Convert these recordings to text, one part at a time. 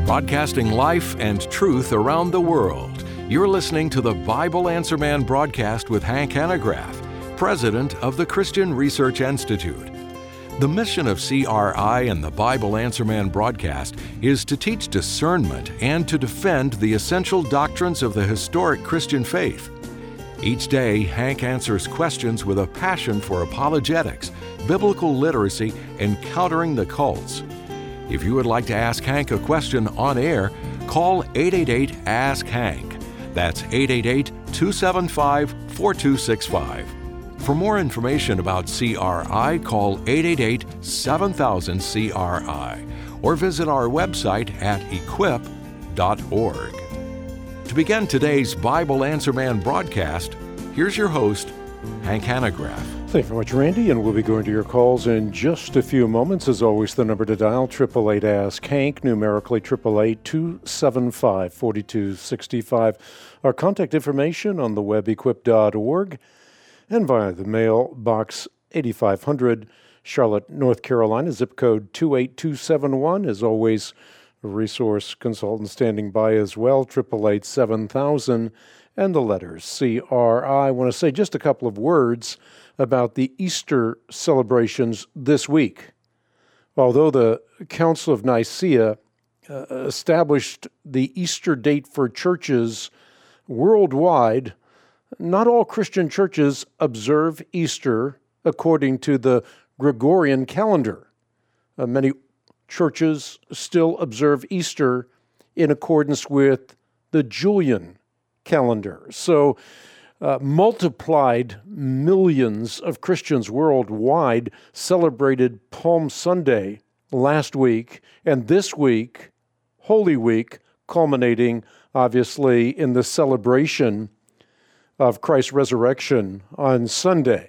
broadcasting life and truth around the world. You're listening to the Bible Answer Man broadcast with Hank Hanegraaff, president of the Christian Research Institute. The mission of CRI and the Bible Answer Man broadcast is to teach discernment and to defend the essential doctrines of the historic Christian faith. Each day, Hank answers questions with a passion for apologetics, biblical literacy, and countering the cults. If you would like to ask Hank a question on air, call 888-ASK-HANK. That's 888-275-4265. For more information about CRI, call 888-7000-CRI or visit our website at equip.org. To begin today's Bible Answer Man broadcast, here's your host, Hank Hanegraaff. Thank you very much, Randy, and we'll be going to your calls in just a few moments. As always, the number to dial, 888-ASK-HANK, numerically 888-275-4265. Our contact information on the web, equip.org, and via the mail, Box 8500, Charlotte, North Carolina, zip code 28271. As always, a resource consultant standing by as well, 888-7000, and the letters CRI. I want to say just a couple of words about the Easter celebrations this week. Although the Council of Nicaea established the Easter date for churches worldwide, not all Christian churches observe Easter according to the Gregorian calendar. Many churches still observe Easter in accordance with the Julian calendar. So, multiplied millions of Christians worldwide celebrated Palm Sunday last week, and this week, Holy Week, culminating, obviously, in the celebration of Christ's resurrection on Sunday.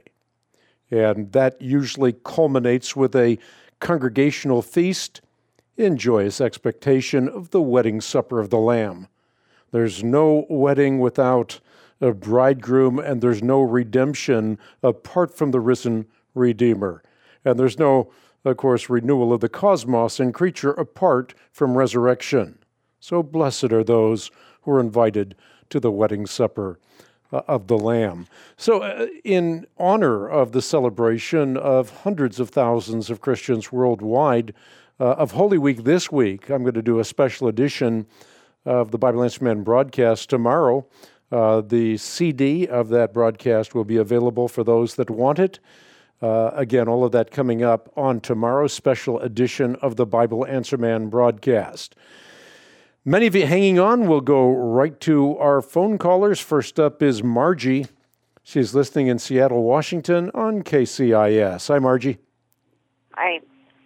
And that usually culminates with a congregational feast in joyous expectation of the wedding supper of the Lamb. There's no wedding without a bridegroom, and there's no redemption apart from the risen Redeemer. And there's no, of course, renewal of the cosmos and creature apart from resurrection. So blessed are those who are invited to the wedding supper of the Lamb. So in honor of the celebration of hundreds of thousands of Christians worldwide of Holy Week this week, I'm going to do a special edition of the Bible Answer Man broadcast tomorrow. The CD of that broadcast will be available for those that want it. Again, all of that coming up on tomorrow's special edition of the Bible Answer Man broadcast. Many of you hanging on. We'll go right to our phone callers. First up is Margie. She's listening in Seattle, Washington on KCIS. Hi, Margie. Hi.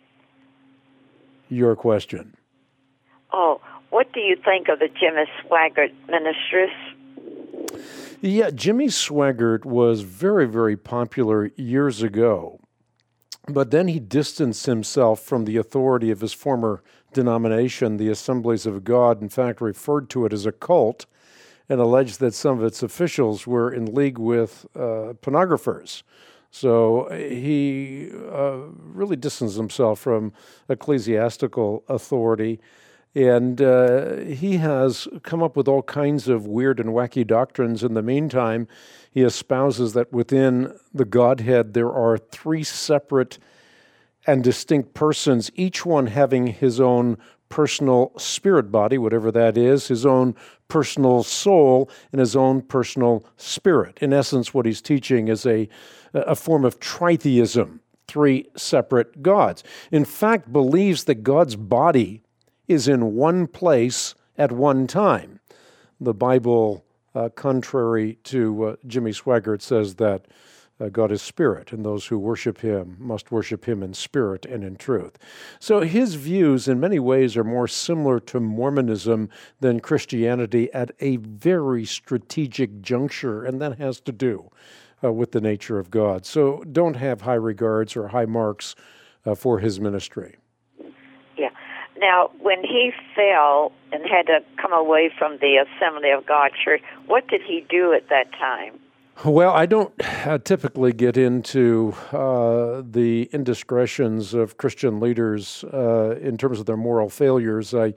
Your question. Oh, what do you think of the Jimmy Swaggart ministers? Yeah, Jimmy Swaggart was very, very popular years ago, but then he distanced himself from the authority of his former denomination, the Assemblies of God, in fact referred to it as a cult, and alleged that some of its officials were in league with pornographers. So he really distanced himself from ecclesiastical authority. And he has come up with all kinds of weird and wacky doctrines. In the meantime, he espouses that within the Godhead there are three separate and distinct persons, each one having his own personal spirit body, whatever that is, his own personal soul, and his own personal spirit. In essence, what he's teaching is a form of tritheism, three separate gods. In fact, believes that God's body is in one place at one time. The Bible, contrary to Jimmy Swaggart, says that God is spirit, and those who worship him must worship him in spirit and in truth. So his views in many ways are more similar to Mormonism than Christianity at a very strategic juncture, and that has to do with the nature of God. So don't have high regards or high marks for his ministry. Yeah. Now, when he fell and had to come away from the Assembly of God Church, what did he do at that time? Well, I don't typically get into the indiscretions of Christian leaders in terms of their moral failures. I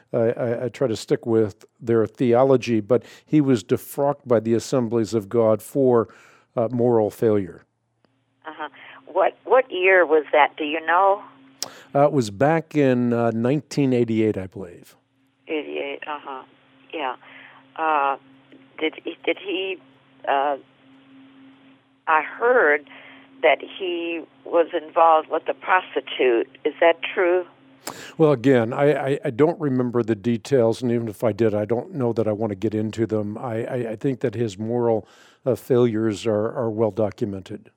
I try to stick with their theology, but he was defrocked by the Assemblies of God for moral failure. Uh-huh. What year was that? Do you know? It was back in 1988, I believe. 88. Yeah. Did he? I heard that he was involved with a prostitute. Is that true? Well, again, I don't remember the details, and even if I did, I don't know that I want to get into them. I think that his moral failures are well documented.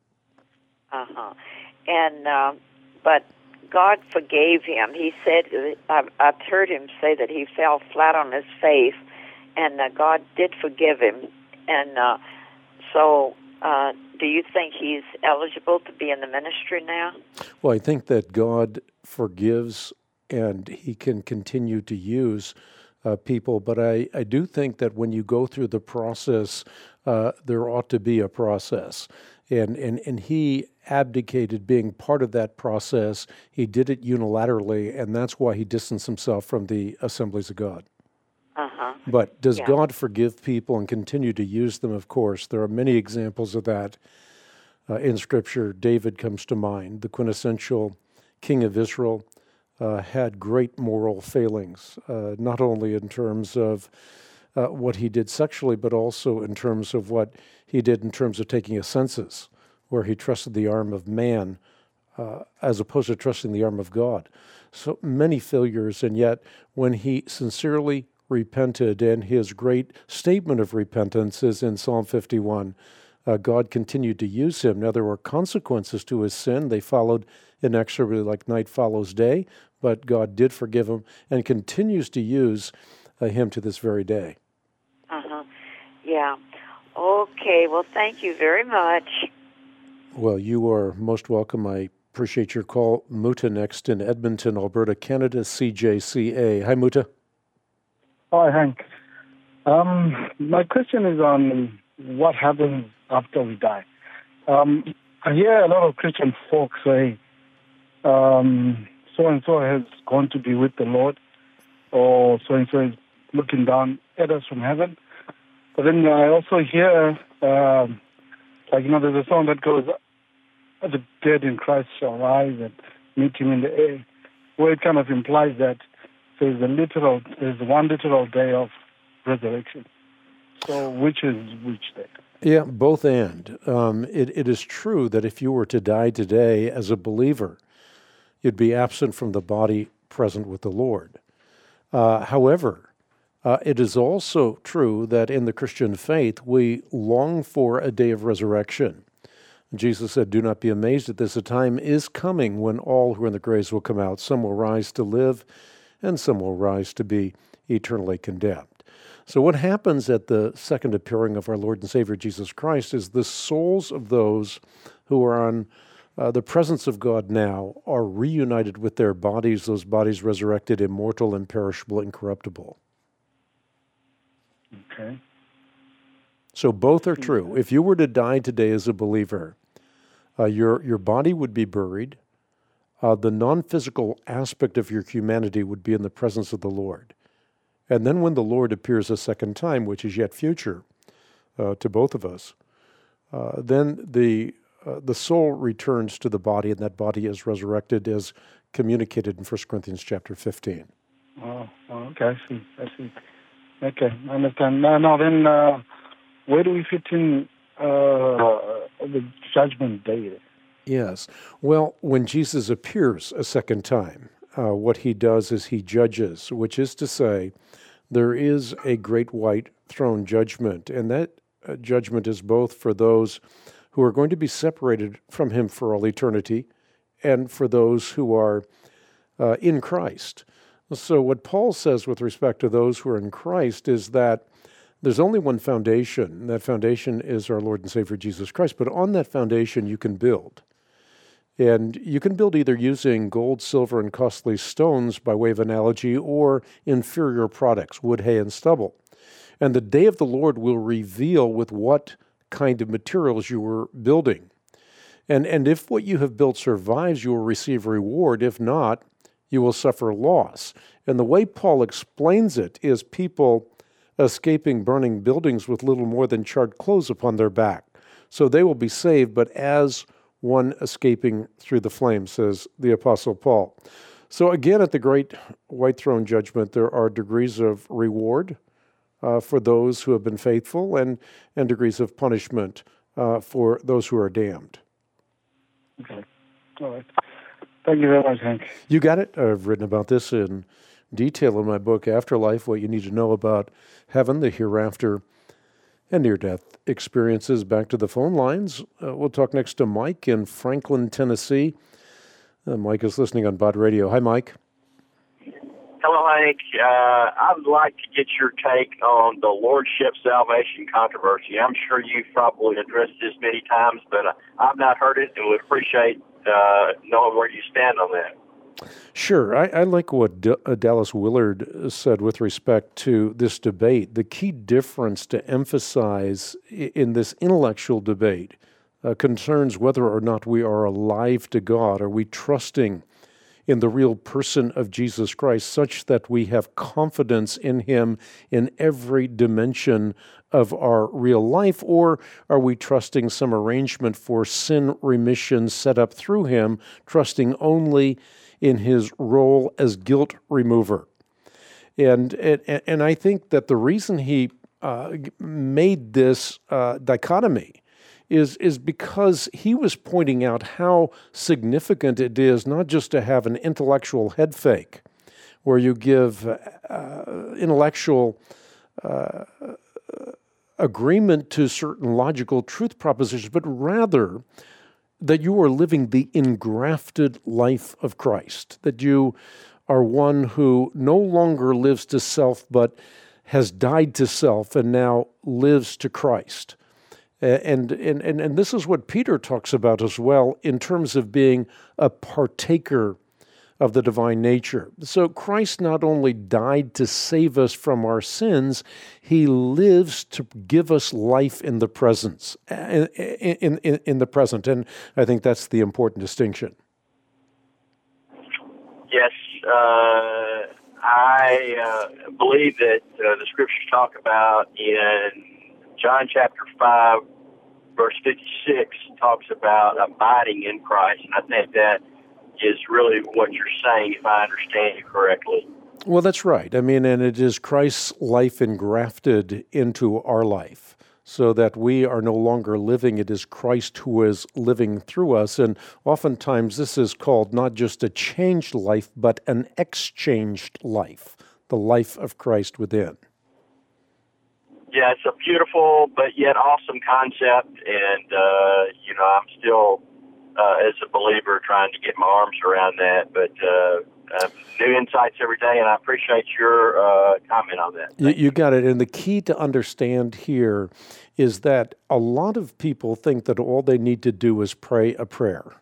And but God forgave him. He said, I've heard him say that he fell flat on his face, and God did forgive him. And so, do you think he's eligible to be in the ministry now? Well, I think that God forgives and he can continue to use people, but I do think that when you go through the process, there ought to be a process. And he abdicated being part of that process. He did it unilaterally, and that's why he distanced himself from the Assemblies of God. But does God forgive people and continue to use them? Of course. There are many examples of that in Scripture. David comes to mind, the quintessential king of Israel, had great moral failings, not only in terms of what he did sexually, but also in terms of what he did in terms of taking a census, where he trusted the arm of man as opposed to trusting the arm of God. So many failures, and yet when he sincerely repented, and his great statement of repentance is in Psalm 51, God continued to use him. Now, there were consequences to his sin. They followed inexorably like night follows day, but God did forgive him and continues to use him to this very day. Yeah. Okay. Well, thank you very much. Well, you are most welcome. I appreciate your call. Muta next in Edmonton, Alberta, Canada, CJCA. Hi, Muta. Hi, Hank. My question is on what happens after we die. I hear a lot of Christian folks say, so-and-so has gone to be with the Lord, or so-and-so is looking down at us from heaven. But then I also hear, there's a song that goes, the dead in Christ shall rise and meet him in the air, where it kind of implies that there's one literal day of resurrection. So which is which day? Yeah, both and. It is true that if you were to die today as a believer, you'd be absent from the body, present with the Lord. However, it is also true that in the Christian faith, we long for a day of resurrection. Jesus said, "Do not be amazed at this. A time is coming when all who are in the graves will come out. Some will rise to live, and some will rise to be eternally condemned." So what happens at the second appearing of our Lord and Savior Jesus Christ is the souls of those who are on the presence of God now are reunited with their bodies, those bodies resurrected, immortal, imperishable, incorruptible. Okay. So both are true. If you were to die today as a believer, your body would be buried. The non-physical aspect of your humanity would be in the presence of the Lord. And then when the Lord appears a second time, which is yet future to both of us, then the soul returns to the body, and that body is resurrected as communicated in 1 Corinthians chapter 15. Oh, okay, I see. Okay, I understand. Now then, where do we fit in the judgment day? Yes. Well, when Jesus appears a second time, what he does is he judges, which is to say, there is a great white throne judgment, and that judgment is both for those who are going to be separated from him for all eternity and for those who are in Christ. So what Paul says with respect to those who are in Christ is that there's only one foundation, and that foundation is our Lord and Savior Jesus Christ, but on that foundation you can build. And you can build either using gold, silver, and costly stones by way of analogy, or inferior products, wood, hay, and stubble. And the day of the Lord will reveal with what kind of materials you were building. And if what you have built survives, you will receive a reward. If not, you will suffer loss. And the way Paul explains it is people escaping burning buildings with little more than charred clothes upon their back. So they will be saved, but as one escaping through the flames, says the Apostle Paul. So again, at the great white throne judgment, there are degrees of reward for those who have been faithful and degrees of punishment for those who are damned. Okay. All right. Thank you very much, Hank. You got it. I've written about this in detail in my book, Afterlife, What You Need to Know About Heaven, the Hereafter, and Near-Death Experiences. Back to the phone lines. We'll talk next to Mike in Franklin, Tennessee. Mike is listening on Bod Radio. Hi, Mike. Hello, Hank. I'd like to get your take on the Lordship salvation controversy. I'm sure you've probably addressed this many times, but I've not heard it and would appreciate knowing where you stand on that. Sure. I like what Dallas Willard said with respect to this debate. The key difference to emphasize in this intellectual debate concerns whether or not we are alive to God. Are we trusting in the real person of Jesus Christ such that we have confidence in Him in every dimension of our real life? Or are we trusting some arrangement for sin remission set up through Him, trusting only in His role as guilt remover? And I think that the reason he made this dichotomy is because he was pointing out how significant it is not just to have an intellectual head fake, where you give intellectual agreement to certain logical truth propositions, but rather that you are living the engrafted life of Christ, that you are one who no longer lives to self, but has died to self and now lives to Christ. And this is what Peter talks about as well in terms of being a partaker of the divine nature. So Christ not only died to save us from our sins, He lives to give us life in the presence, in the present. And I think that's the important distinction. Yes, I believe that the Scriptures talk about in John chapter 5, verse 56, talks about abiding in Christ, and I think that is really what you're saying, if I understand you correctly. Well, that's right. I mean, and it is Christ's life engrafted into our life, so that we are no longer living. It is Christ who is living through us, and oftentimes this is called not just a changed life, but an exchanged life, the life of Christ within. Yeah, it's a beautiful but yet awesome concept, and, I'm still, as a believer, trying to get my arms around that, but new insights every day, and I appreciate your comment on that. You got it, and the key to understand here is that a lot of people think that all they need to do is pray a prayer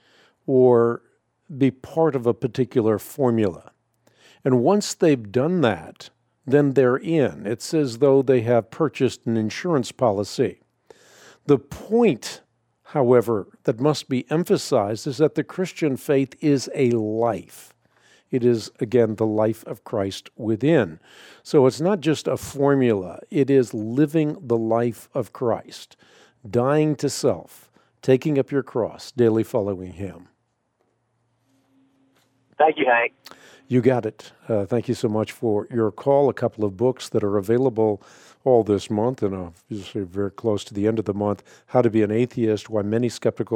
or be part of a particular formula, and once they've done that, then they're in. It's as though they have purchased an insurance policy. The point, however, that must be emphasized is that the Christian faith is a life. It is, again, the life of Christ within. So it's not just a formula. It is living the life of Christ, dying to self, taking up your cross, daily following Him. Thank you, Hank. You got it. Thank you so much for your call. A couple of books that are available all this month, and obviously very close to the end of the month, How to Be an Atheist, Why Many Skeptics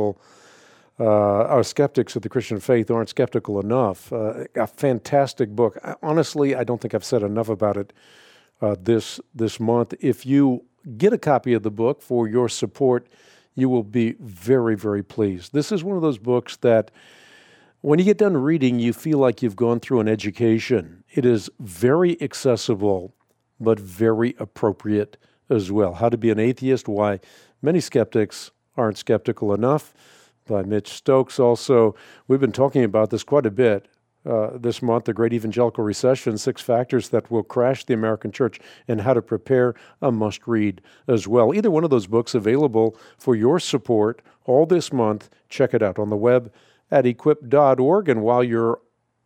of the Christian Faith Aren't Skeptical Enough. A fantastic book. Honestly, I don't think I've said enough about it this month. If you get a copy of the book for your support, you will be very, very pleased. This is one of those books that when you get done reading, you feel like you've gone through an education. It is very accessible, but very appropriate as well. How to Be an Atheist, Why Many Skeptics Aren't Skeptical Enough, by Mitch Stokes. Also, we've been talking about this quite a bit this month, The Great Evangelical Recession, 6 Factors That Will Crash the American Church, and How to Prepare, a must-read as well. Either one of those books available for your support all this month. Check it out on the web at equip.org. And while you're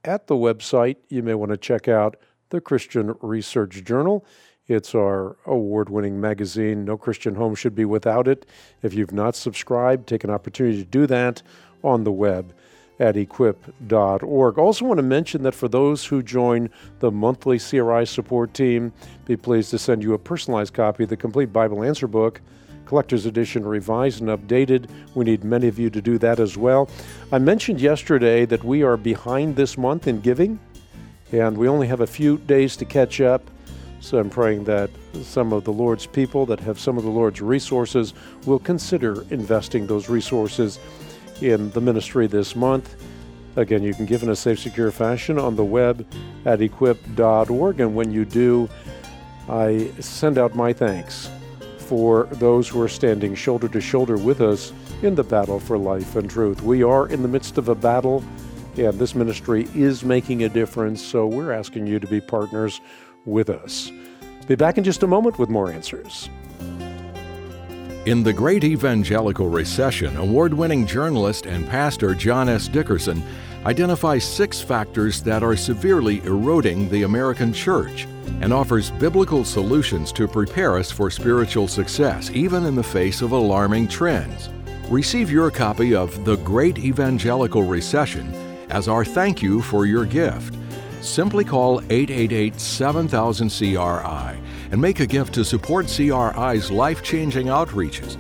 at the website, you may want to check out the Christian Research Journal. It's our award-winning magazine. No Christian home should be without it. If you've not subscribed, take an opportunity to do that on the web at equip.org. Also want to mention that for those who join the monthly CRI support team, be pleased to send you a personalized copy of the Complete Bible Answer Book, Collector's Edition, revised and updated. We need many of you to do that as well. I mentioned yesterday that we are behind this month in giving, and we only have a few days to catch up. So I'm praying that some of the Lord's people that have some of the Lord's resources will consider investing those resources in the ministry this month. Again, you can give in a safe, secure fashion on the web at equip.org. And when you do, I send out my thanks for those who are standing shoulder to shoulder with us in the battle for life and truth. We are in the midst of a battle, and this ministry is making a difference, so we're asking you to be partners with us. Be back in just a moment with more answers. In The Great Evangelical Recession, award-winning journalist and pastor John S. Dickerson identifies 6 factors that are severely eroding the American church and offers biblical solutions to prepare us for spiritual success, even in the face of alarming trends. Receive your copy of The Great Evangelical Recession as our thank you for your gift. Simply call 888-7000-CRI and make a gift to support CRI's life-changing outreaches,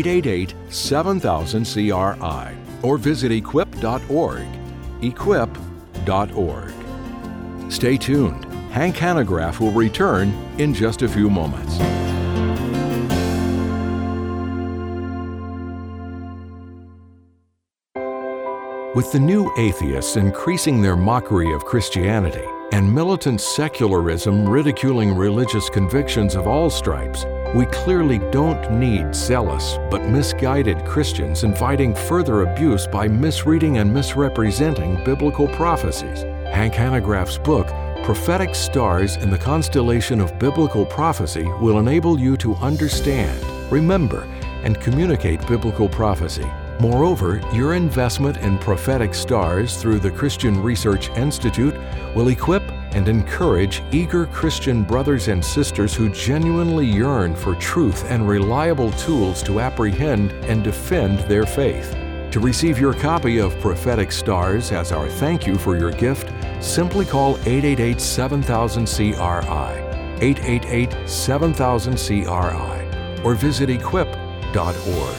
888-7000-CRI, or visit equip.org, equip.org. Stay tuned. Hank Hanegraaff will return in just a few moments. With the new atheists increasing their mockery of Christianity and militant secularism ridiculing religious convictions of all stripes, we clearly don't need zealous but misguided Christians inviting further abuse by misreading and misrepresenting biblical prophecies. Hank Hanegraaff's book, Prophetic Stars in the Constellation of Biblical Prophecy, will enable you to understand, remember, and communicate biblical prophecy. Moreover, your investment in prophetic stars through the Christian Research Institute will equip and encourage eager Christian brothers and sisters who genuinely yearn for truth and reliable tools to apprehend and defend their faith. To receive your copy of Prophetic Stars as our thank you for your gift, simply call 888-7000-CRI, 888-7000-CRI, or visit equip.org.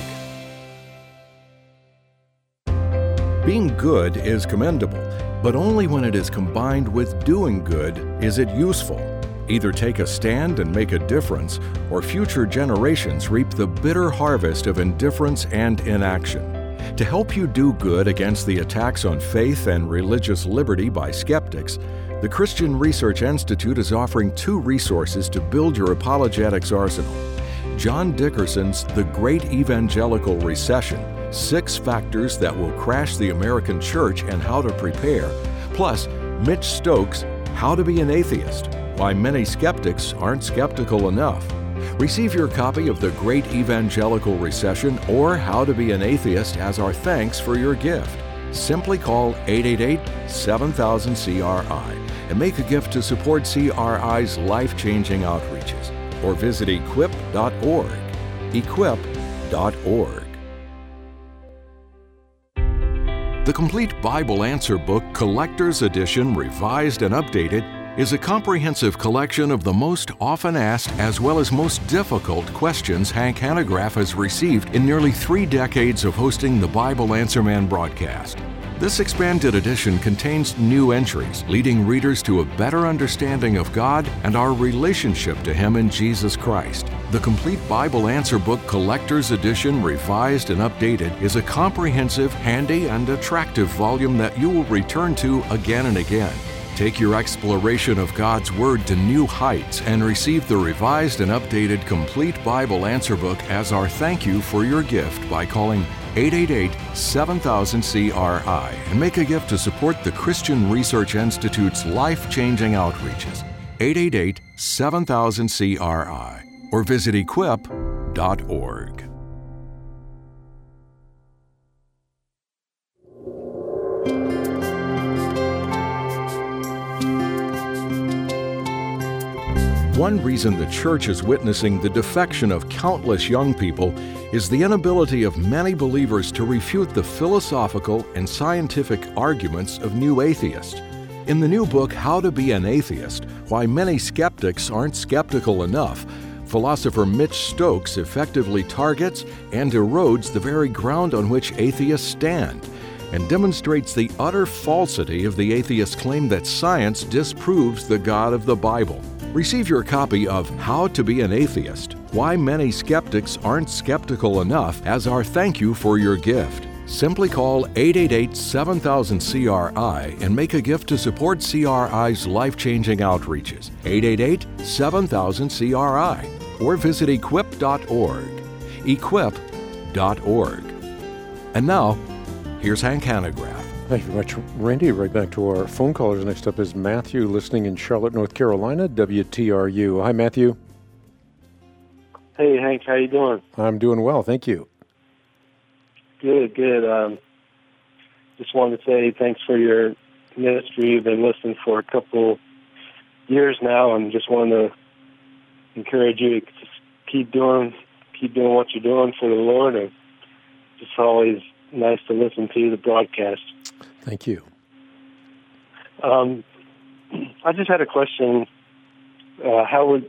Being good is commendable, but only when it is combined with doing good is it useful. Either take a stand and make a difference, or future generations reap the bitter harvest of indifference and inaction. To help you do good against the attacks on faith and religious liberty by skeptics, the Christian Research Institute is offering 2 resources to build your apologetics arsenal. John Dickerson's The Great Evangelical Recession, 6 Factors That Will Crash the American Church and How to Prepare, plus Mitch Stokes' How to Be an Atheist, Why Many Skeptics Aren't Skeptical Enough. Receive your copy of The Great Evangelical Recession or How to Be an Atheist as our thanks for your gift. Simply call 888-7000-CRI and make a gift to support CRI's life-changing outreaches, or visit equip.org, equip.org. The Complete Bible Answer Book, Collector's Edition, revised and updated, is a comprehensive collection of the most often asked as well as most difficult questions Hank Hanegraaff has received in nearly 3 decades of hosting the Bible Answer Man broadcast. This expanded edition contains new entries, leading readers to a better understanding of God and our relationship to Him in Jesus Christ. The Complete Bible Answer Book Collector's Edition, revised and updated, is a comprehensive, handy, and attractive volume that you will return to again and again. Take your exploration of God's Word to new heights and receive the revised and updated Complete Bible Answer Book as our thank you for your gift by calling 888-7000-CRI and make a gift to support the Christian Research Institute's life-changing outreaches. 888-7000-CRI or visit equip.org. One reason the church is witnessing the defection of countless young people is the inability of many believers to refute the philosophical and scientific arguments of new atheists. In the new book, How to Be an Atheist, Why Many Skeptics Aren't Skeptical Enough, philosopher Mitch Stokes effectively targets and erodes the very ground on which atheists stand, and demonstrates the utter falsity of the atheist claim that science disproves the God of the Bible. Receive your copy of How to Be an Atheist, Why Many Skeptics Aren't Skeptical Enough as our thank you for your gift. Simply call 888-7000-CRI and make a gift to support CRI's life-changing outreaches. 888-7000-CRI. Or visit equip.org. Equip.org. And now, here's Hank Hanegraaff. Thank you very much, Randy. Right back to our phone callers. Next up is Matthew, listening in Charlotte, North Carolina, WTRU. Hi, Matthew. Hey, Hank. How you doing? I'm doing well, thank you. Good. Just wanted to say thanks for your ministry. You've been listening for a couple years now, and just want to encourage you to just keep doing what you're doing for the Lord. And it's always nice to listen to the broadcast. Thank you. I just had a question. How would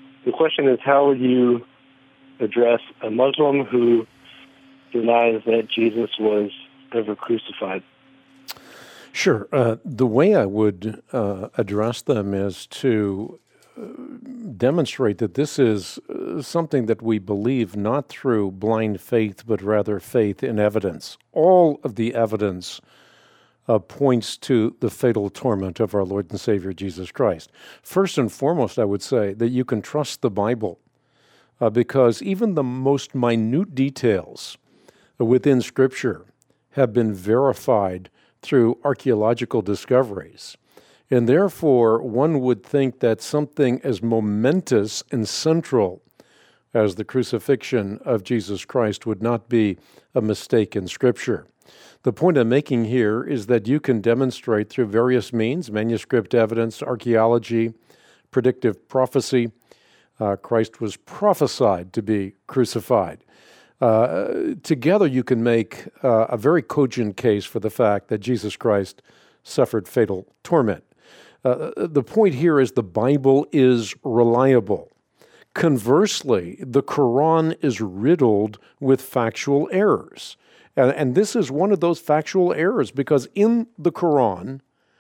you address a Muslim who denies that Jesus was ever crucified? Sure. The way I would address them is to demonstrate that this is something that we believe not through blind faith, but rather faith in evidence. All of the evidence points to the fatal torment of our Lord and Savior Jesus Christ. First and foremost, I would say that you can trust the Bible because even the most minute details within Scripture have been verified through archaeological discoveries. And therefore, one would think that something as momentous and central as the crucifixion of Jesus Christ would not be a mistake in Scripture. The point I'm making here is that you can demonstrate through various means, manuscript evidence, archaeology, predictive prophecy, Christ was prophesied to be crucified. Together you can make a very cogent case for the fact that Jesus Christ suffered fatal torment. The point here is the Bible is reliable. Conversely, the Quran is riddled with factual errors. And this is one of those factual errors because in the Quran,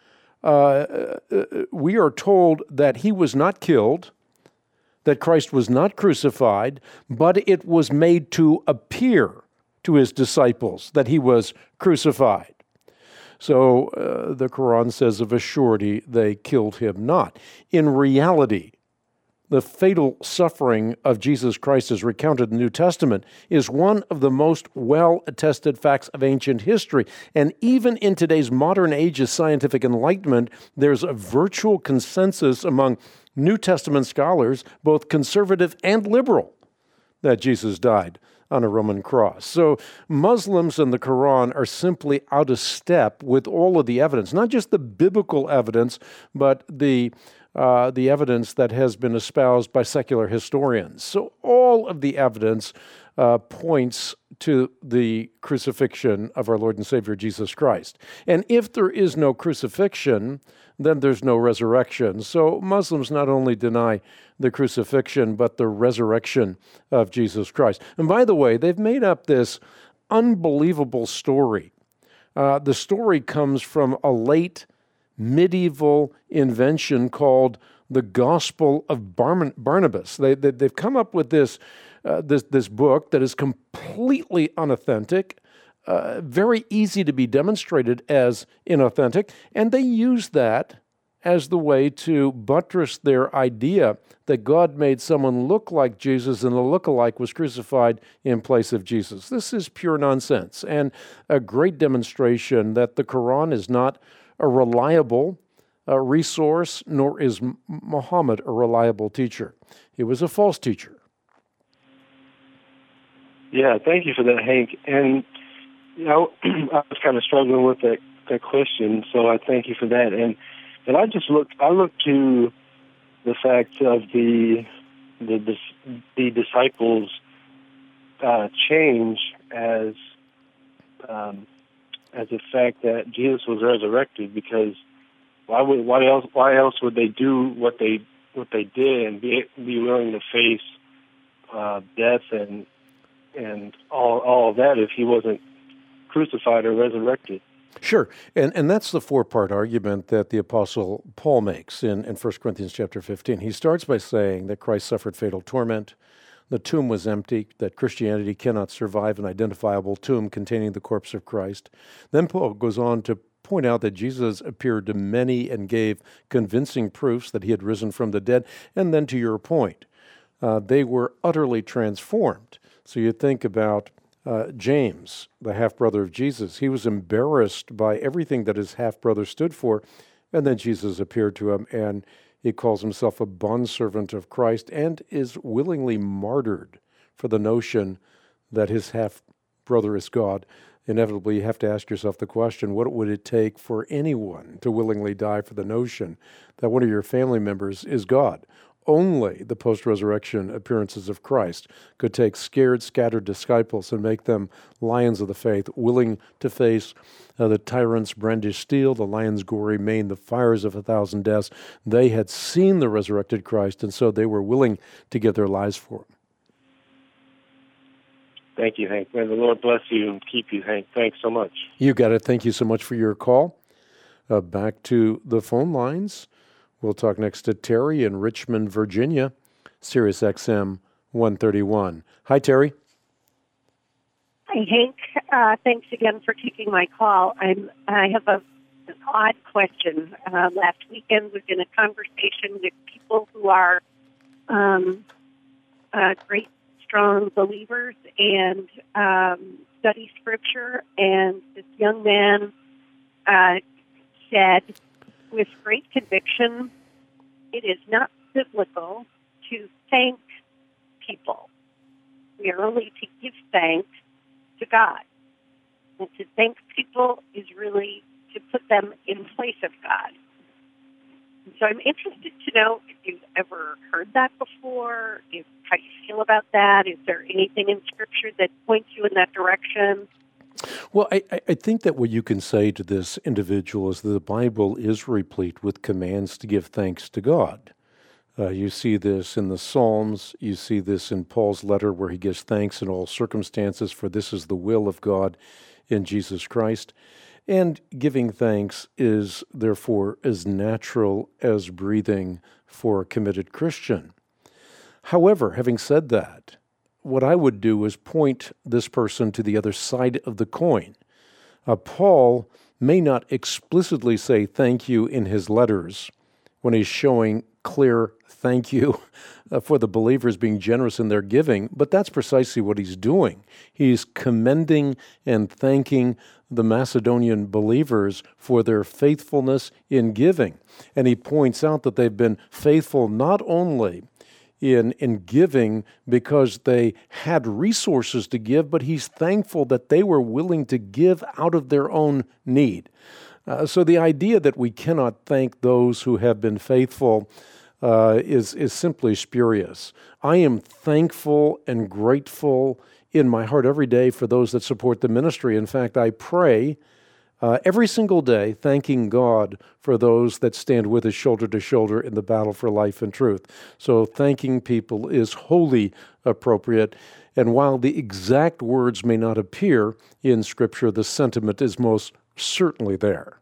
we are told that he was not killed, that Christ was not crucified, but it was made to appear to his disciples that he was crucified. So the Quran says of a surety they killed him not. In reality, the fatal suffering of Jesus Christ as recounted in the New Testament is one of the most well-attested facts of ancient history. And even in today's modern age of scientific enlightenment, there's a virtual consensus among New Testament scholars, both conservative and liberal, that Jesus died on a Roman cross. So Muslims and the Quran are simply out of step with all of the evidence, not just the biblical evidence, but the evidence that has been espoused by secular historians. So all of the evidence points to the crucifixion of our Lord and Savior Jesus Christ. And if there is no crucifixion, then there's no resurrection. So Muslims not only deny the crucifixion, but the resurrection of Jesus Christ. And by the way, they've made up this unbelievable story. The story comes from a late medieval invention called the Gospel of Barnabas. They've come up with this book that is completely unauthentic, very easy to be demonstrated as inauthentic, and they use that as the way to buttress their idea that God made someone look like Jesus and the lookalike was crucified in place of Jesus. This is pure nonsense and a great demonstration that the Quran is not a reliable resource, nor is Muhammad a reliable teacher. He was a false teacher. Yeah, thank you for that, Hank. And I was kind of struggling with that question, so I thank you for that. And I look to the fact of the disciples change as the fact that Jesus was resurrected, because why else would they do what they did and be willing to face death and all of that if he wasn't crucified or resurrected? Sure, and that's the four-part argument that the Apostle Paul makes in 1 Corinthians chapter 15. He starts by saying that Christ suffered fatal torment, the tomb was empty, that Christianity cannot survive an identifiable tomb containing the corpse of Christ. Then Paul goes on to point out that Jesus appeared to many and gave convincing proofs that he had risen from the dead. And then to your point, they were utterly transformed. So you think about James, the half-brother of Jesus. He was embarrassed by everything that his half-brother stood for, and then Jesus appeared to him, and he calls himself a bondservant of Christ and is willingly martyred for the notion that his half-brother is God. Inevitably, you have to ask yourself the question, what would it take for anyone to willingly die for the notion that one of your family members is God? Only the post-resurrection appearances of Christ could take scared, scattered disciples and make them lions of the faith, willing to face the tyrant's brandished steel, the lion's gory mane, the fires of 1,000 deaths. They had seen the resurrected Christ, and so they were willing to give their lives for him. Thank you, Hank. May the Lord bless you and keep you, Hank. Thanks so much. You got it. Thank you so much for your call. Back to the phone lines. We'll talk next to Terry in Richmond, Virginia, Sirius XM 131. Hi, Terry. Hi, Hank. Thanks again for taking my call. I have an odd question. Last weekend was in a conversation with people who are great, strong believers and study Scripture, and this young man said, with great conviction, it is not biblical to thank people. We are only to give thanks to God. And to thank people is really to put them in place of God. And so I'm interested to know if you've ever heard that before, how you feel about that. Is there anything in Scripture that points you in that direction? Well, I think that what you can say to this individual is that the Bible is replete with commands to give thanks to God. You see this in the Psalms. You see this in Paul's letter where he gives thanks in all circumstances, for this is the will of God in Jesus Christ. And giving thanks is, therefore, as natural as breathing for a committed Christian. However, having said that, what I would do is point this person to the other side of the coin. Paul may not explicitly say thank you in his letters when he's showing clear thank you for the believers being generous in their giving, but that's precisely what he's doing. He's commending and thanking the Macedonian believers for their faithfulness in giving. And he points out that they've been faithful not only in giving because they had resources to give, but he's thankful that they were willing to give out of their own need. So the idea that we cannot thank those who have been faithful is simply spurious. I am thankful and grateful in my heart every day for those that support the ministry. In fact, I pray every single day, thanking God for those that stand with us shoulder to shoulder in the battle for life and truth. So thanking people is wholly appropriate. And while the exact words may not appear in Scripture, the sentiment is most certainly there.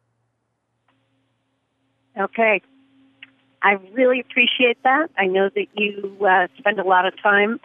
Okay. I really appreciate that. I know that you spend a lot of time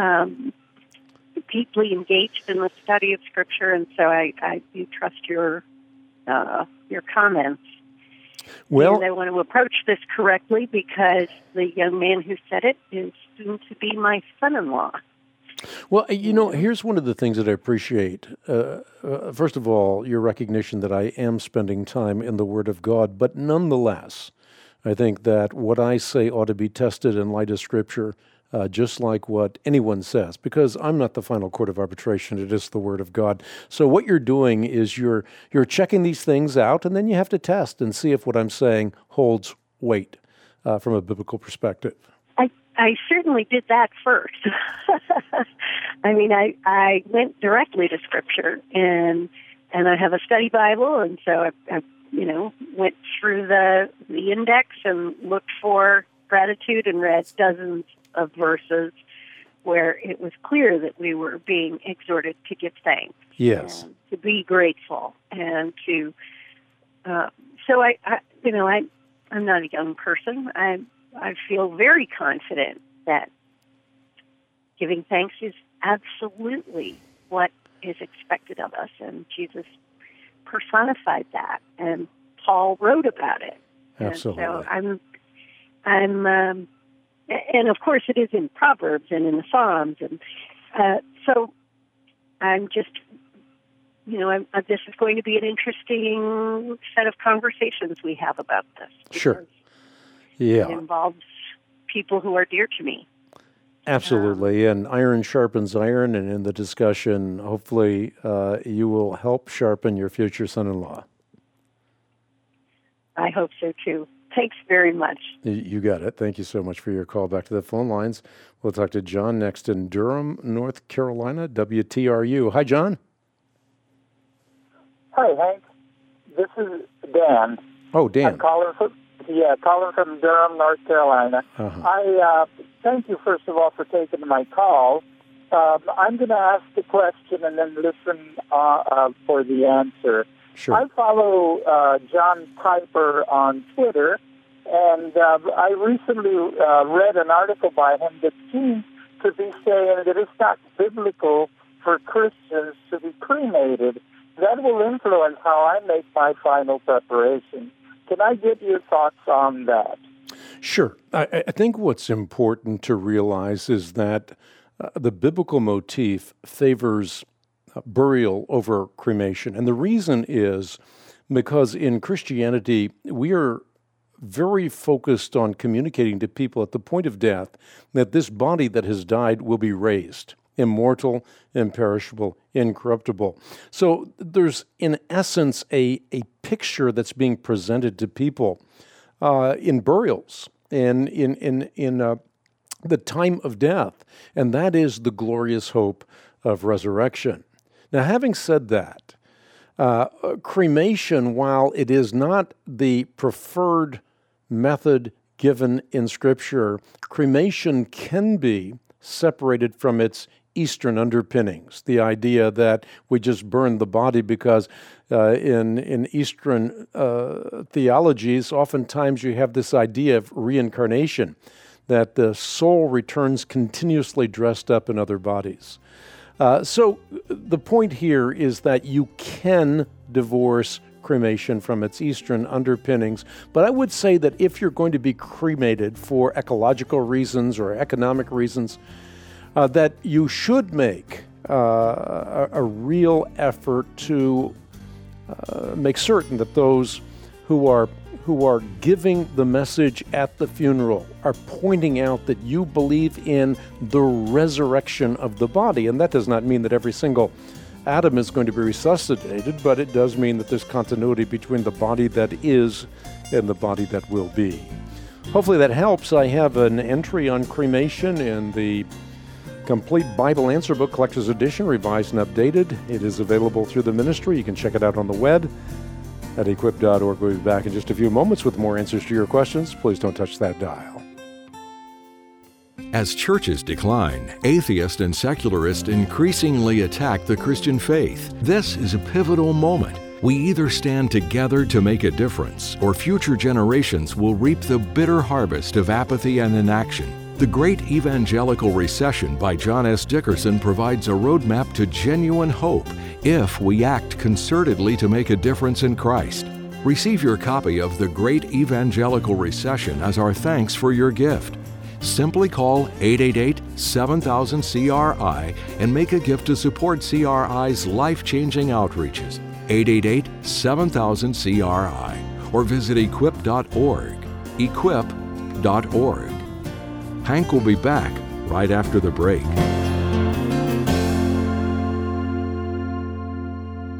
deeply engaged in the study of Scripture, and so I do trust your comments. Well, and I want to approach this correctly because the young man who said it is soon to be my son-in-law. Well, here's one of the things that I appreciate. First of all, your recognition that I am spending time in the Word of God, but nonetheless, I think that what I say ought to be tested in light of Scripture, just like what anyone says, because I'm not the final court of arbitration. It is the Word of God. So what you're doing is you're checking these things out, and then you have to test and see if what I'm saying holds weight. from a biblical perspective? I certainly did that first. I mean, I went directly to Scripture, and I have a study Bible, and so I went through the index and looked for gratitude and read dozens of verses where it was clear that we were being exhorted to give thanks. Yes. And to be grateful, and to. So I'm not a young person. I feel very confident that giving thanks is absolutely what is expected of us, and Jesus personified that, and Paul wrote about it. Absolutely. And so and of course it is in Proverbs and in the Psalms, and so I'm just, this is going to be an interesting set of conversations we have about this. Sure. Yeah. It involves people who are dear to me. Absolutely. And iron sharpens iron, and in the discussion, hopefully you will help sharpen your future son-in-law. I hope so, too. Thanks very much. You got it. Thank you so much for your call. Back to the phone lines. We'll talk to John next in Durham, North Carolina, WTRU. Hi, John. Hi, Hank. This is Dan. Oh, Dan. I'm calling from Durham, North Carolina. Uh-huh. I thank you, first of all, for taking my call. I'm going to ask the question and then listen for the answer. Sure. I follow John Piper on Twitter, and I recently read an article by him that seems to be saying that it's not biblical for Christians to be cremated. That will influence how I make my final preparation. Can I get your thoughts on that? Sure. I think what's important to realize is that the biblical motif favors burial over cremation. And the reason is because in Christianity, we are very focused on communicating to people at the point of death that this body that has died will be raised, immortal, imperishable, incorruptible. So there's, in essence, a picture that's being presented to people in burials and in the time of death, and that is the glorious hope of resurrection. Now, having said that, cremation, while it is not the preferred method given in Scripture, cremation can be separated from its Eastern underpinnings, the idea that we just burn the body because in Eastern theologies, oftentimes you have this idea of reincarnation, that the soul returns continuously dressed up in other bodies. So the point here is that you can divorce cremation from its Eastern underpinnings, but I would say that if you're going to be cremated for ecological reasons or economic reasons, that you should make a real effort to make certain that those who are giving the message at the funeral are pointing out that you believe in the resurrection of the body. And that does not mean that every single atom is going to be resuscitated, but it does mean that there's continuity between the body that is and the body that will be. Hopefully that helps. I have an entry on cremation in the Complete Bible Answer Book Collector's Edition, revised and updated. It is available through the ministry. You can check it out on the web at equip.org. We'll be back in just a few moments with more answers to your questions. Please don't touch that dial. As churches decline, atheists and secularists increasingly attack the Christian faith. This is a pivotal moment. We either stand together to make a difference, or future generations will reap the bitter harvest of apathy and inaction. The Great Evangelical Recession by John S. Dickerson provides a roadmap to genuine hope if we act concertedly to make a difference in Christ. Receive your copy of The Great Evangelical Recession as our thanks for your gift. Simply call 888-7000-CRI and make a gift to support CRI's life-changing outreaches. 888-7000-CRI or visit equip.org. Equip.org. Hank will be back right after the break.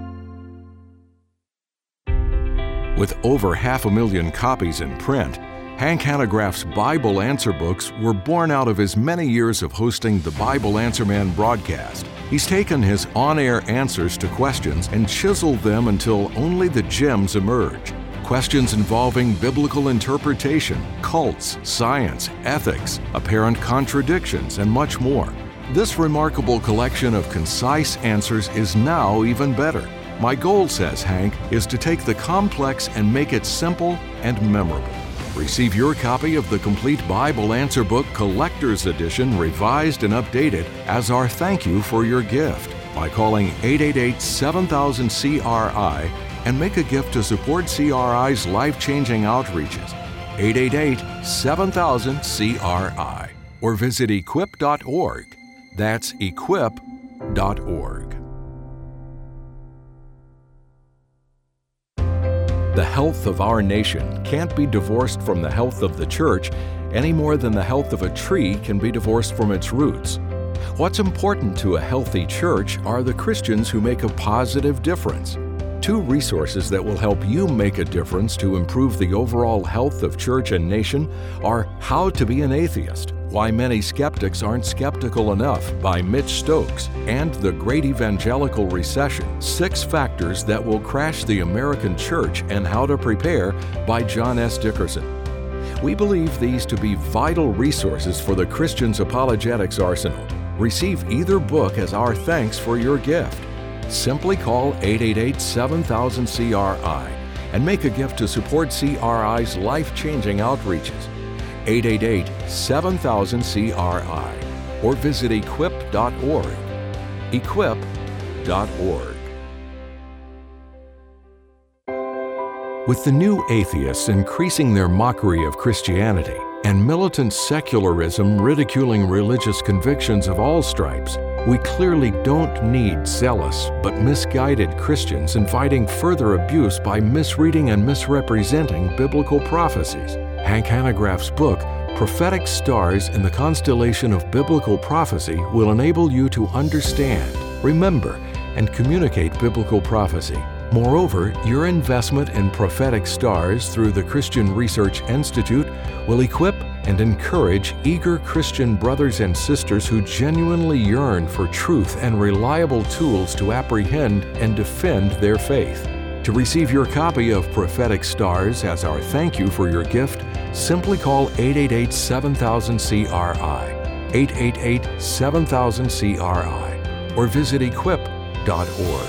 With over 500,000 copies in print, Hank Hanegraaff's Bible Answer books were born out of his many years of hosting the Bible Answer Man broadcast. He's taken his on-air answers to questions and chiseled them until only the gems emerge. Questions involving biblical interpretation, cults, science, ethics, apparent contradictions, and much more. This remarkable collection of concise answers is now even better. My goal, says Hank, is to take the complex and make it simple and memorable. Receive your copy of the complete Bible Answer Book Collector's Edition, revised and updated, as our thank you for your gift by calling 888-7000-CRI and make a gift to support CRI's life-changing outreaches. 888-7000-CRI or visit equip.org. That's equip.org. The health of our nation can't be divorced from the health of the church any more than the health of a tree can be divorced from its roots. What's important to a healthy church are the Christians who make a positive difference. Two resources that will help you make a difference to improve the overall health of church and nation are How to Be an Atheist, Why Many Skeptics Aren't Skeptical Enough by Mitch Stokes, and The Great Evangelical Recession, 6 Factors That Will Crash the American Church and How to Prepare by John S. Dickerson. We believe these to be vital resources for the Christian's apologetics arsenal. Receive either book as our thanks for your gift. Simply call 888-7000-CRI and make a gift to support CRI's life-changing outreaches. 888-7000-CRI or visit equip.org. Equip.org. With the new atheists increasing their mockery of Christianity and militant secularism ridiculing religious convictions of all stripes, we clearly don't need zealous but misguided Christians inviting further abuse by misreading and misrepresenting biblical prophecies. Hank Hanegraaff's book, Prophetic Stars in the Constellation of Biblical Prophecy, will enable you to understand, remember, and communicate biblical prophecy. Moreover, your investment in prophetic stars through the Christian Research Institute will equip and encourage eager Christian brothers and sisters who genuinely yearn for truth and reliable tools to apprehend and defend their faith. To receive your copy of Prophetic Stars as our thank you for your gift, simply call 888-7000-CRI, 888-7000-CRI, or visit equip.org.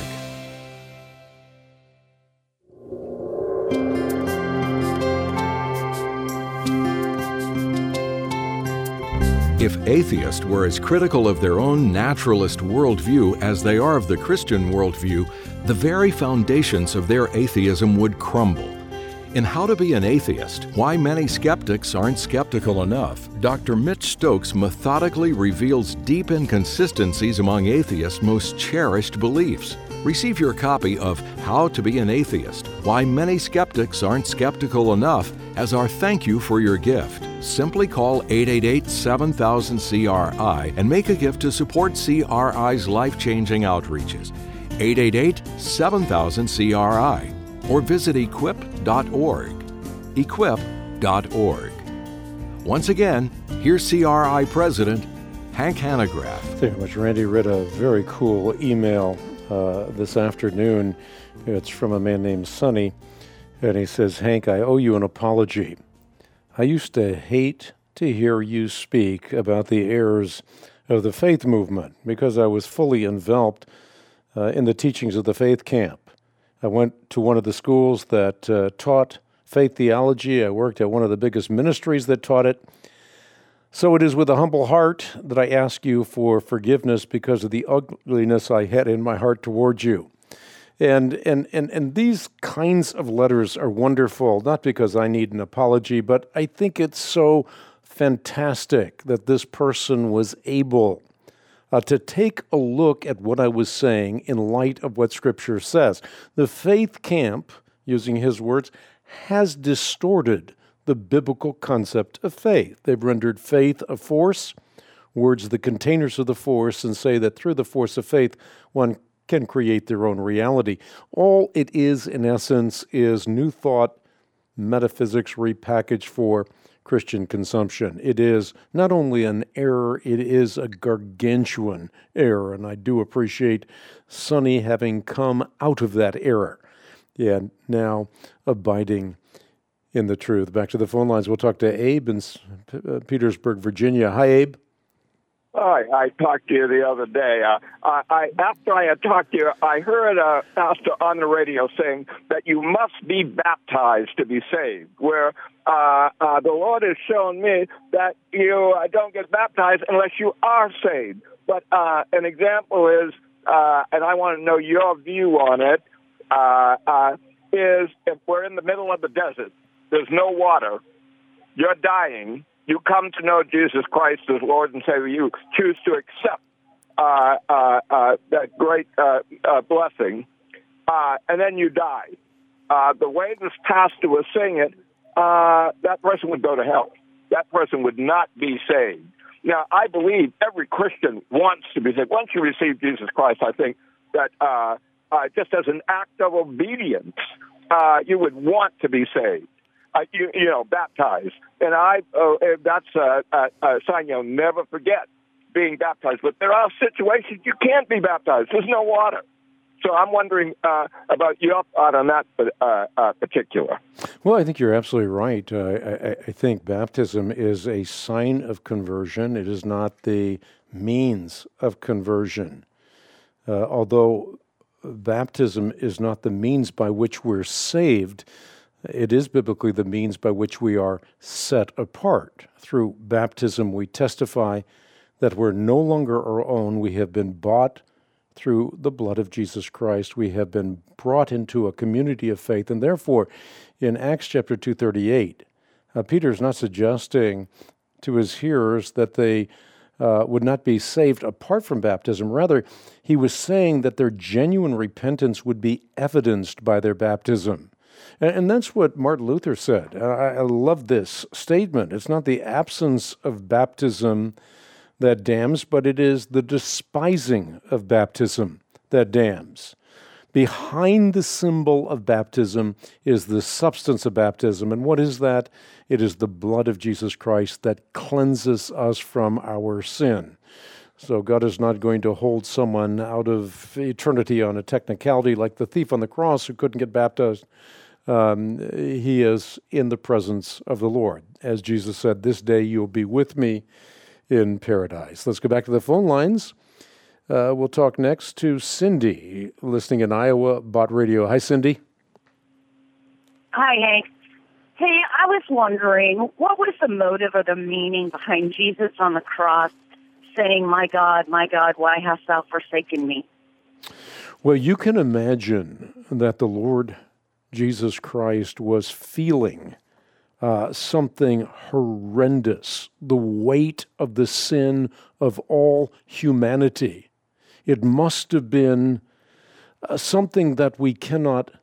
If atheists were as critical of their own naturalist worldview as they are of the Christian worldview, the very foundations of their atheism would crumble. In How to Be an Atheist, Why Many Skeptics Aren't Skeptical Enough, Dr. Mitch Stokes methodically reveals deep inconsistencies among atheists' most cherished beliefs. Receive your copy of How to Be an Atheist, Why Many Skeptics Aren't Skeptical Enough as our thank you for your gift. Simply call 888-7000-CRI and make a gift to support CRI's life-changing outreaches. 888-7000-CRI or visit equip.org. Equip.org. Once again, here's CRI President Hank Hanegraaff. Thank you very much, Randy. Read a very cool email this afternoon. It's from a man named Sonny, and he says, Hank, I owe you an apology. I used to hate to hear you speak about the errors of the faith movement because I was fully enveloped in the teachings of the faith camp. I went to one of the schools that taught faith theology. I worked at one of the biggest ministries that taught it. So it is with a humble heart that I ask you for forgiveness because of the ugliness I had in my heart towards you. And these kinds of letters are wonderful, not because I need an apology, but I think it's so fantastic that this person was able to take a look at what I was saying in light of what Scripture says. The faith camp, using his words, has distorted the biblical concept of faith. They've rendered faith a force, words the containers of the force, and say that through the force of faith, one can create their own reality. All it is, in essence, is New Thought metaphysics repackaged for Christian consumption. It is not only an error, it is a gargantuan error. And I do appreciate Sonny having come out of that error and now abiding in the truth. Back to the phone lines. We'll talk to Abe in Petersburg, Virginia. Hi, Abe. Hi, I talked to you the other day. After I had talked to you, I heard a pastor on the radio saying that you must be baptized to be saved, where the Lord has shown me that you don't get baptized unless you are saved. But an example is, and I want to know your view on it, is if we're in the middle of the desert, there's no water, you're dying, you come to know Jesus Christ as Lord and Savior, you choose to accept that great blessing, and then you die. The way this pastor was saying it, that person would go to hell. That person would not be saved. Now, I believe every Christian wants to be saved. Once you receive Jesus Christ, I think that just as an act of obedience, you would want to be saved. Baptized. And that's a sign you'll never forget, being baptized. But there are situations you can't be baptized. There's no water. So I'm wondering about your thought on that particular. Well, I think you're absolutely right. I think baptism is a sign of conversion. It is not the means of conversion. Although baptism is not the means by which we're saved, it is biblically the means by which we are set apart. Through baptism, we testify that we're no longer our own. We have been bought through the blood of Jesus Christ. We have been brought into a community of faith. And therefore, in Acts chapter 2:38, Peter's not suggesting to his hearers that they would not be saved apart from baptism. Rather, he was saying that their genuine repentance would be evidenced by their baptism. And that's what Martin Luther said. I love this statement. It's not the absence of baptism that damns, but it is the despising of baptism that damns. Behind the symbol of baptism is the substance of baptism. And what is that? It is the blood of Jesus Christ that cleanses us from our sin. So God is not going to hold someone out of eternity on a technicality like the thief on the cross who couldn't get baptized. He is in the presence of the Lord. As Jesus said, this day you'll be with me in paradise. Let's go back to the phone lines. We'll talk next to Cindy, listening in Iowa, Bott Radio. Hi, Cindy. Hi, Hank. Hey, I was wondering, what was the motive or the meaning behind Jesus on the cross saying, my God, why hast thou forsaken me? Well, you can imagine that the Lord Jesus Christ was feeling something horrendous, the weight of the sin of all humanity. It must have been something that we cannot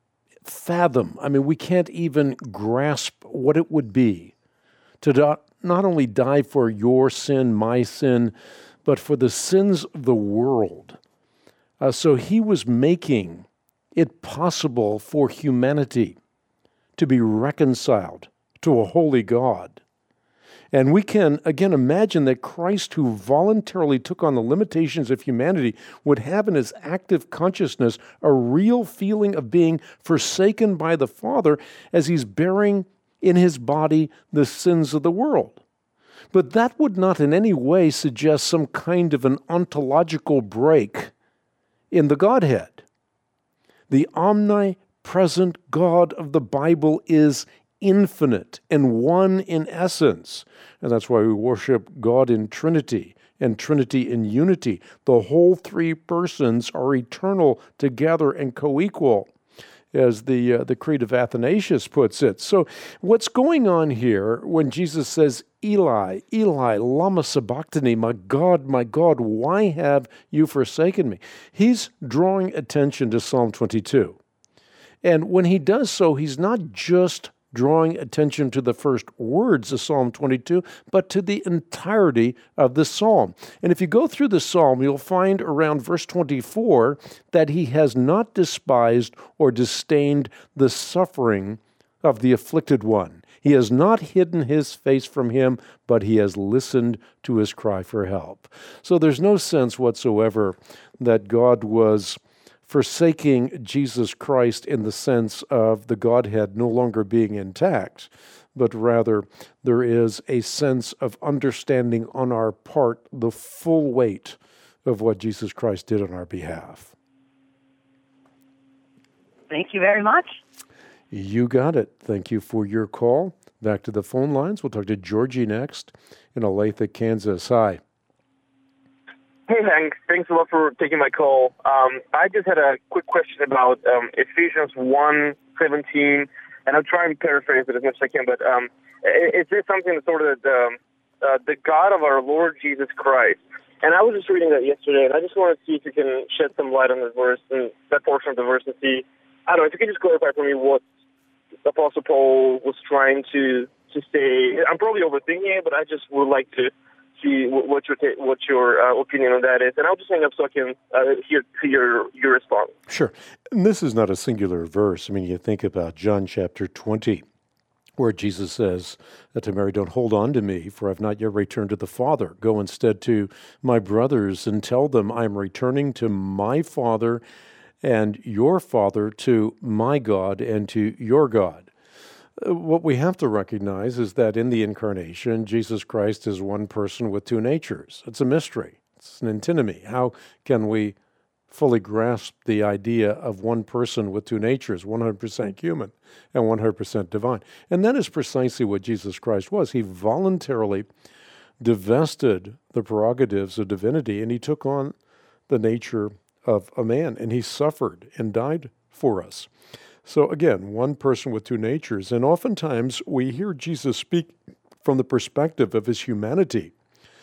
fathom. I mean, we can't even grasp what it would be to not only die for your sin, my sin, but for the sins of the world. So he was making it possible for humanity to be reconciled to a holy God. And we can, again, imagine that Christ, who voluntarily took on the limitations of humanity, would have in his active consciousness a real feeling of being forsaken by the Father as he's bearing in his body the sins of the world. But that would not in any way suggest some kind of an ontological break in the Godhead. The omnipresent God of the Bible is infinite and one in essence. And that's why we worship God in Trinity and Trinity in unity. The whole three persons are eternal together and co-equal, as the Creed of Athanasius puts it. So what's going on here when Jesus says, Eli, Eli, lama sabachthani, my God, why have you forsaken me? He's drawing attention to Psalm 22. And when he does so, he's not just drawing attention to the first words of Psalm 22, but to the entirety of the psalm. And if you go through the psalm, you'll find around verse 24 that he has not despised or disdained the suffering of the afflicted one. He has not hidden his face from him, but he has listened to his cry for help. So there's no sense whatsoever that God was forsaking Jesus Christ in the sense of the Godhead no longer being intact, but rather there is a sense of understanding on our part the full weight of what Jesus Christ did on our behalf. Thank you very much. You got it. Thank you for your call. Back to the phone lines. We'll talk to Georgie next in Olathe, Kansas. Hi. Hey, Hank. Thanks a lot for taking my call. I just had a quick question about Ephesians 1:17, and I'll try and paraphrase it as much as I can, but is there something that sort of the God of our Lord Jesus Christ? And I was just reading that yesterday, and I just want to see if you can shed some light on this verse and that portion of the verse and see, I don't know, if you could just clarify for me what Apostle Paul was trying to say. I'm probably overthinking it, but I just would like to see what your opinion on that is. And I'll just hang up so I can hear your response. Sure. And this is not a singular verse. I mean, you think about John chapter 20, where Jesus says to Mary, "Don't hold on to me, for I've not yet returned to the Father. Go instead to my brothers and tell them I'm returning to my Father and your Father, to my God and to your God." What we have to recognize is that in the incarnation, Jesus Christ is one person with two natures. It's a mystery. It's an antinomy. How can we fully grasp the idea of one person with two natures, 100% human and 100% divine? And that is precisely what Jesus Christ was. He voluntarily divested the prerogatives of divinity, and he took on the nature of a man, and he suffered and died for us. So again, one person with two natures. And oftentimes we hear Jesus speak from the perspective of his humanity.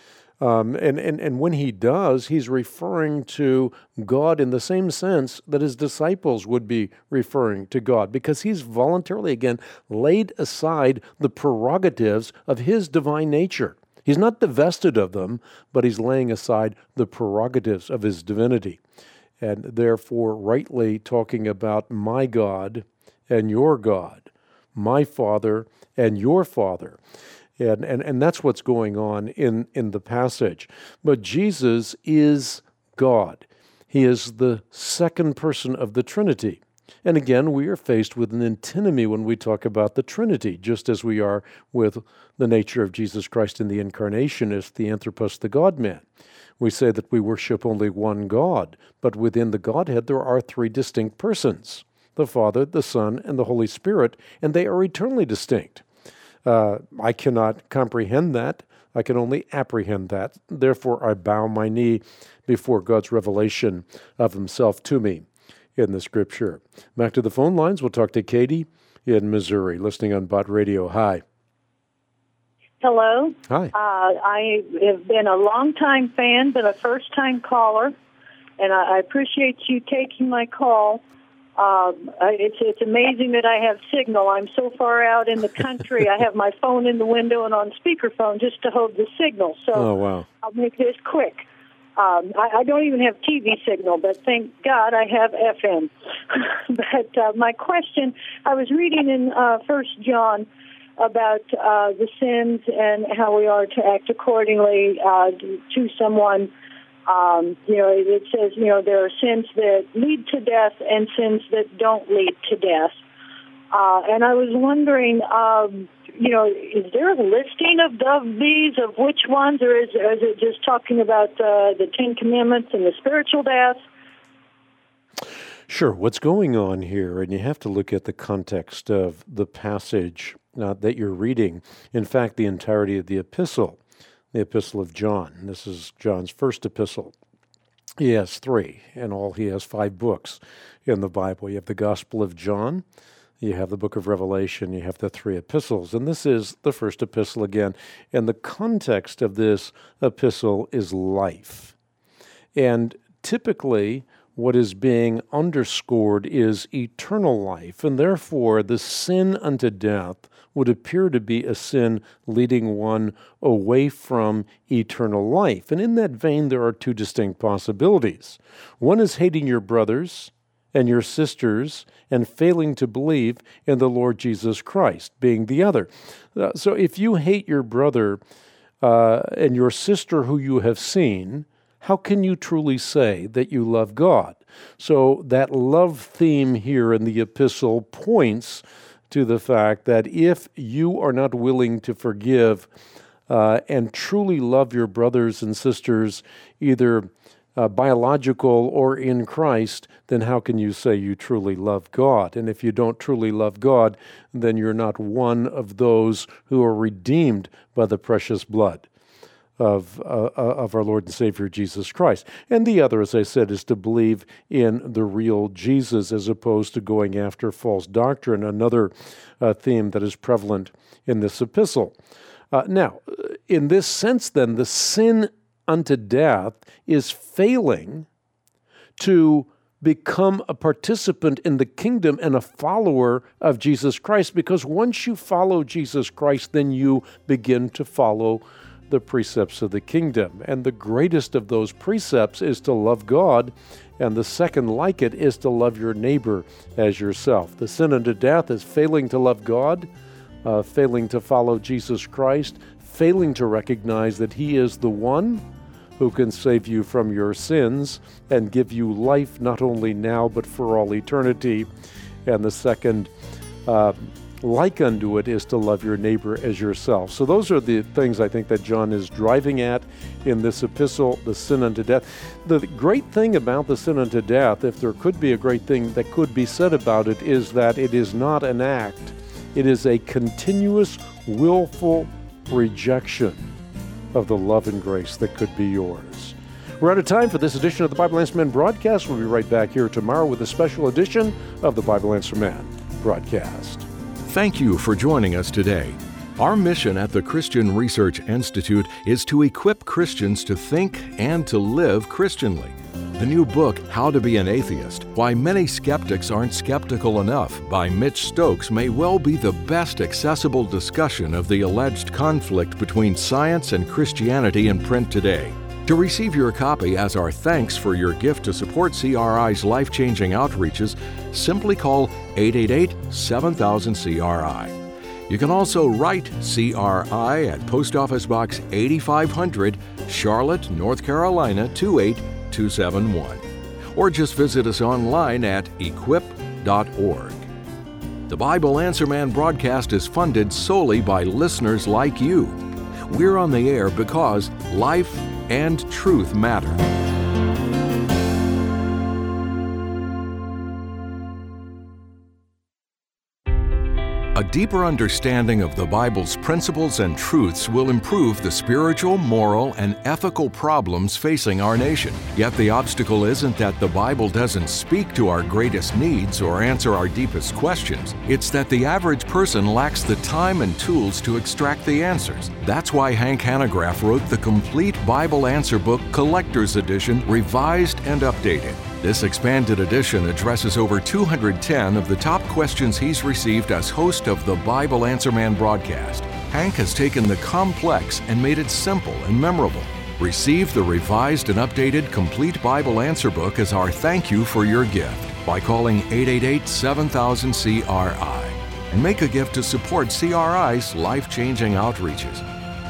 And when he does, he's referring to God in the same sense that his disciples would be referring to God, because he's voluntarily, again, laid aside the prerogatives of his divine nature. He's not divested of them, but he's laying aside the prerogatives of his divinity, and therefore rightly talking about my God and your God, my Father and your Father. And that's what's going on in the passage. But Jesus is God. He is the second person of the Trinity. And again, we are faced with an antinomy when we talk about the Trinity, just as we are with the nature of Jesus Christ in the Incarnation as the Anthropos, the God-man. We say that we worship only one God, but within the Godhead there are three distinct persons, the Father, the Son, and the Holy Spirit, and they are eternally distinct. I cannot comprehend that. I can only apprehend that. Therefore, I bow my knee before God's revelation of himself to me in the Scripture. Back to the phone lines. We'll talk to Katie in Missouri, listening on Bott Radio. Hi. Hello. Hi. I have been a long-time fan, but a first-time caller, and I appreciate you taking my call. It's amazing that I have signal. I'm so far out in the country. I have my phone in the window and on speakerphone just to hold the signal. So oh, wow. I'll make this quick. I don't even have TV signal, but thank God I have FM. But my question, I was reading in 1 John about the sins and how we are to act accordingly to someone. It says, there are sins that lead to death and sins that don't lead to death. And I was wondering, is there a listing of these, of which ones, or is it just talking about the Ten Commandments and the spiritual death? Sure. What's going on here, and you have to look at the context of the passage that you're reading. In fact, the entirety of the epistle of John. This is John's first epistle. He has 3. In all, he has 5 books in the Bible. You have the Gospel of John, you have the book of Revelation, you have the 3 epistles. And this is the first epistle again. And the context of this epistle is life. And typically, what is being underscored is eternal life, and therefore the sin unto death would appear to be a sin leading one away from eternal life. And in that vein, there are 2 distinct possibilities. One is hating your brothers and your sisters, and failing to believe in the Lord Jesus Christ, being the other. So if you hate your brother and your sister who you have seen, how can you truly say that you love God? So that love theme here in the epistle points to the fact that if you are not willing to forgive and truly love your brothers and sisters, either biological or in Christ, then how can you say you truly love God? And if you don't truly love God, then you're not one of those who are redeemed by the precious blood of our Lord and Savior Jesus Christ. And the other, as I said, is to believe in the real Jesus as opposed to going after false doctrine, another theme that is prevalent in this epistle. Now, in this sense then, the sin unto death is failing to become a participant in the kingdom and a follower of Jesus Christ, because once you follow Jesus Christ, then you begin to follow the precepts of the kingdom. And the greatest of those precepts is to love God, and the second like it is to love your neighbor as yourself. The sin unto death is failing to love God, failing to follow Jesus Christ, failing to recognize that He is the one who can save you from your sins and give you life not only now but for all eternity. And the second, like unto it, is to love your neighbor as yourself. So those are the things I think that John is driving at in this epistle, the sin unto death. The great thing about the sin unto death, if there could be a great thing that could be said about it, is that it is not an act. It is a continuous, willful rejection of the love and grace that could be yours. We're out of time for this edition of the Bible Answer Man broadcast. We'll be right back here tomorrow with a special edition of the Bible Answer Man broadcast. Thank you for joining us today. Our mission at the Christian Research Institute is to equip Christians to think and to live Christianly. The new book, How to Be an Atheist, Why Many Skeptics Aren't Skeptical Enough, by Mitch Stokes, may well be the best accessible discussion of the alleged conflict between science and Christianity in print today. To receive your copy as our thanks for your gift to support CRI's life-changing outreaches, simply call 888-7000-CRI. You can also write CRI at Post Office Box 8500, Charlotte, North Carolina 28271. Or just visit us online at equip.org. The Bible Answer Man broadcast is funded solely by listeners like you. We're on the air because life and truth matter. A deeper understanding of the Bible's principles and truths will improve the spiritual, moral, and ethical problems facing our nation. Yet the obstacle isn't that the Bible doesn't speak to our greatest needs or answer our deepest questions. It's that the average person lacks the time and tools to extract the answers. That's why Hank Hanegraaff wrote the complete Bible Answer Book Collector's Edition, revised and updated. This expanded edition addresses over 210 of the top questions he's received as host of the Bible Answer Man broadcast. Hank has taken the complex and made it simple and memorable. Receive the revised and updated Complete Bible Answer Book as our thank you for your gift by calling 888-7000-CRI and make a gift to support CRI's life-changing outreaches.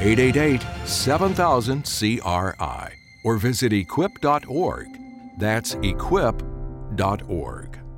888-7000-CRI or visit equip.org. That's equip.org.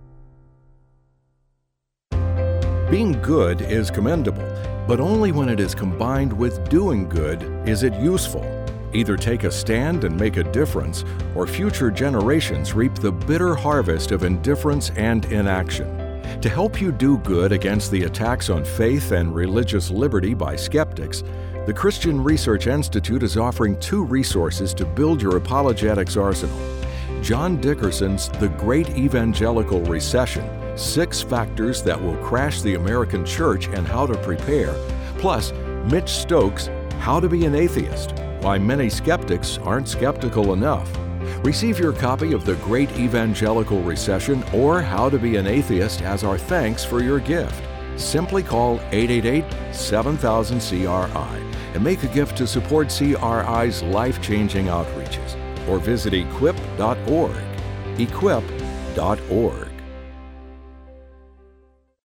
Being good is commendable, but only when it is combined with doing good is it useful. Either take a stand and make a difference, or future generations reap the bitter harvest of indifference and inaction. To help you do good against the attacks on faith and religious liberty by skeptics, the Christian Research Institute is offering 2 resources to build your apologetics arsenal. John Dickerson's The Great Evangelical Recession, 6 Factors That Will Crash the American Church and How to Prepare, plus Mitch Stokes' How to Be an Atheist, Why Many Skeptics Aren't Skeptical Enough. Receive your copy of The Great Evangelical Recession or How to Be an Atheist as our thanks for your gift. Simply call 888-7000-CRI and make a gift to support CRI's life-changing outreaches. Or visit equip.org. Equip.org. www.ccc.org.